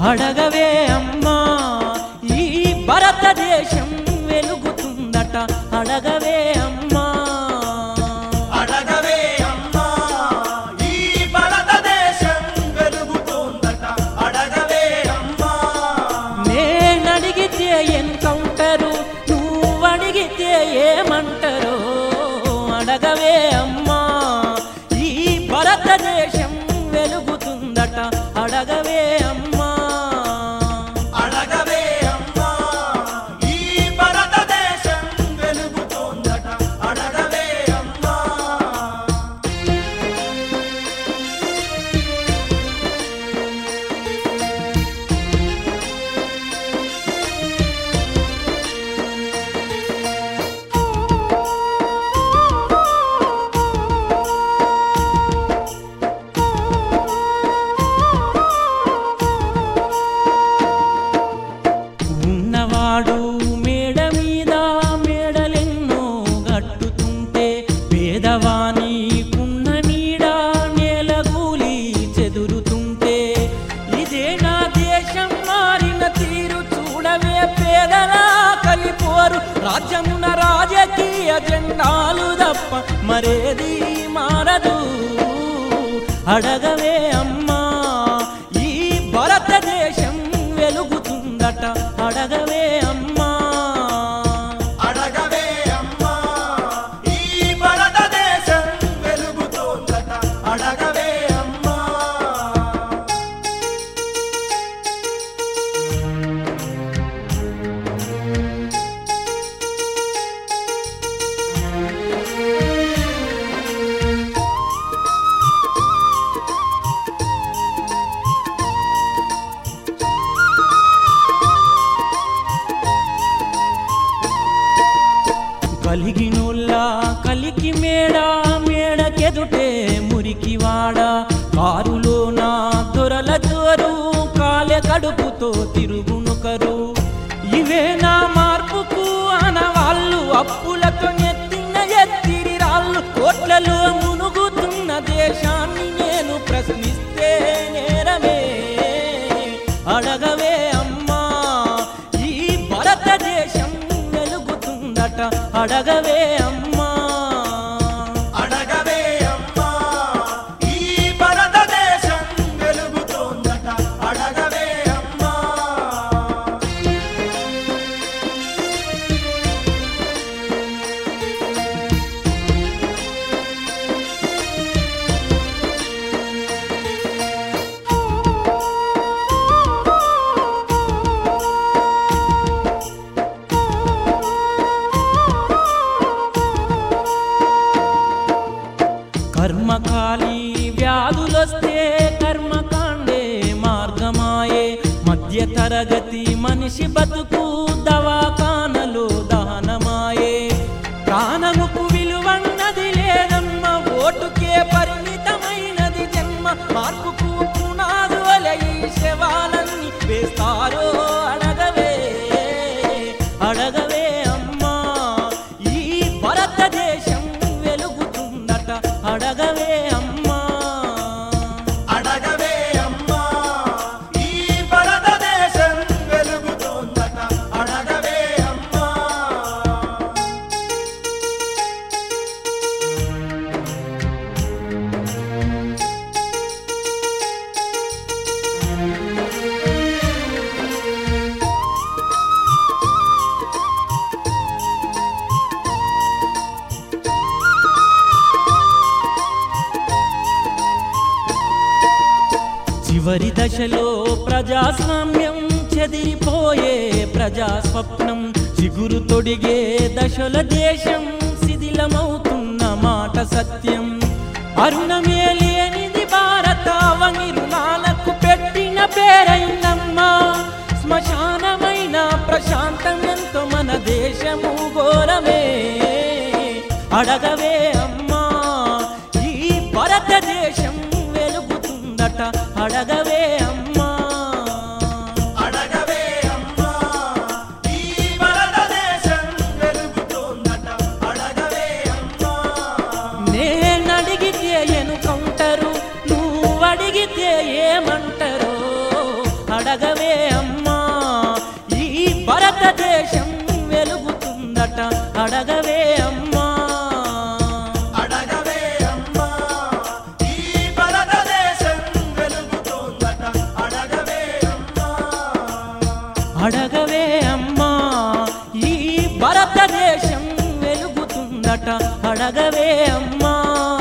అడగవే అమ్మా ఈ భారతదేశం వెలుగుతుందట అడగవే అమ్మా అడగవే అమ్మా ఈ భారతదేశం వెలుగుతుందట అడగవే అమ్మా నేనడిగితే ఎన్కౌంటరు నువ్వడిగితే ఏమంటారో అడగవే అమ్మా ఈ భారతదేశం వెలుగుతుందట అడగవే అమ్మా అడగవే అమ్మా ఈ భారతదేశం వెలుగుతుందట అడగవే అమ్మా ఉన్నవాడు మేడ మీద మేడలెన్నో గట్టుతుంటే పేదవాని కున్న నీడ నేలగూలి చెదురుతుంటే ఇదే నా దేశం మారిన తీరు చూడవే పేదలా కలిపోరు రాజ్యమున రాజకీయ జెండాలు తప్ప మరేది మారదు అడగవే అమ్మా ఈ భారతదేశం వెలుగుతుందట అడగవే అమ్మా అడగవే అమ్మా ఈ భారతదేశం వెలుగుతుందట అడగవే అమ్మా కలిగినోళ్ళ కలికి మేడకెదుటే మురికివాడ కారులోన దొరల దొరు కాలె కడుపుతో తిరుగునుకరు ఇవే నా మార్పుకు అనవాళ్ళు అప్పులతో ఎత్తిరి రాళ్ళు కోట్లలో మునుగుతున్న దేశాన్ని నేను ప్రశ్నిస్తే నేరమే అడగవే అమ్మా ఈ భారతదేశం వెలుగుతుందట అడగవే అమ్మా అడగవే అమ్మా ఈ భారతదేశం వెలుగుతుందట అడగవే అమ్మా కర్మకాలి వ్యాధులొస్తే కర్మకాండే మార్గమాయే మధ్య తరగతి మనిషి బతుకు దవాఖానలో దహనమాయే ప్రాణముకు విలువన్నది లేదమ్మ ఓటుకే పరిమితమైనది జన్మ మార్పుకు పునాదుల ఈ శవాలన్నీ వేస్తారో అడగవే అడగవే అమ్మా ఈ భారతదేశం వెలుగుతుందట అడగవే అమ్మా అడగవే అమ్మా ఈ భారతదేశం వెలుగుతుందట అడగవే అమ్మా చివరి దశలో ప్రజాస్వామ్యం చెదిరిపోయే ప్రజాస్వప్నం చిగురు తొడిగే దశల దేశం శిథిలమవుతున్న మాట సత్యం అరుణమే లేనిది భారత వంగి రుణాలకు పెట్టిన పేరైందమ్మా శ్మశానమైన ప్రశాంతం ఎంతో మన దేశము ఘోరమే అడగవే అమ్మా ఈ భారతదేశం వెలుగుతుందట అడగవే అమ్మా అడగవే అమ్మా ఈ భారతదేశం వెలుగుతుందట అడగవే అమ్మా నేనడిగితే ఎన్కౌంటరు నువ్వడిగితే ఏమంటారో అడగవే అడగవే అమ్మా